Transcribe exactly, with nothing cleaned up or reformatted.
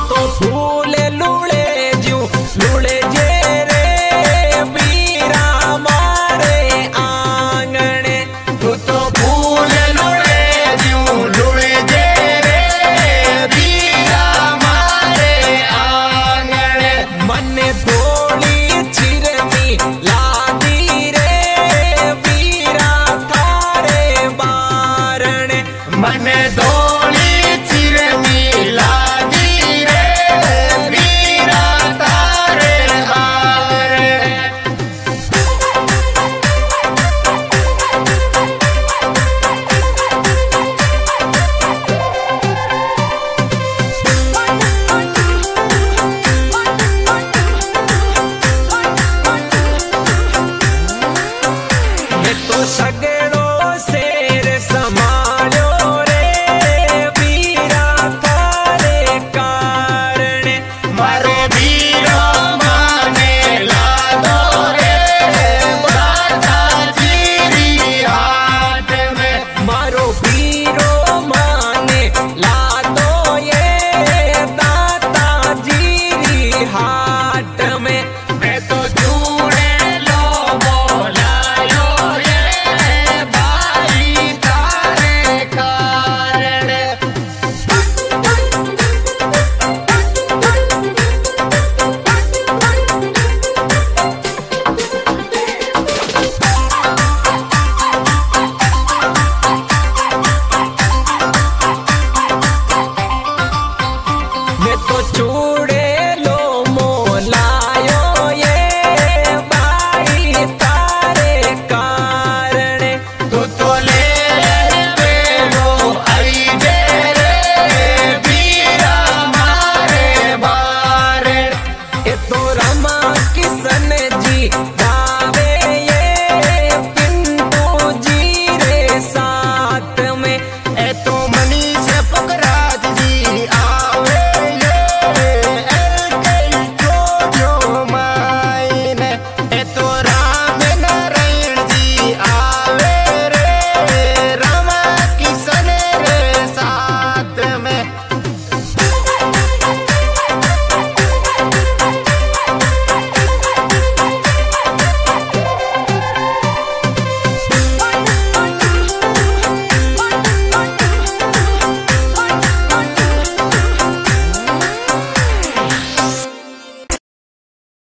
तो फूल लूले जू लूले जे रे वीरा मारे आंगणे। तू तो फूल लूले जू लूले जे रे वीरा मारे आंगणे। मन धोली चिरनी लादी रे वीरा थारे बारणे। मन धोली चिरनी लादी रे वीरा थारे बारणे। मैं तो सगड़ो शेर संभालो रे वीरा थारे कारणे। मारो वीरो माने लादो रे दाता जीरी हाट में। मारो वीरो माने लादो ये दाता जीरी हाट में। मैं तो चूड़े लो बोलायो रे भाई तारे कारण। मैं तो चूड़े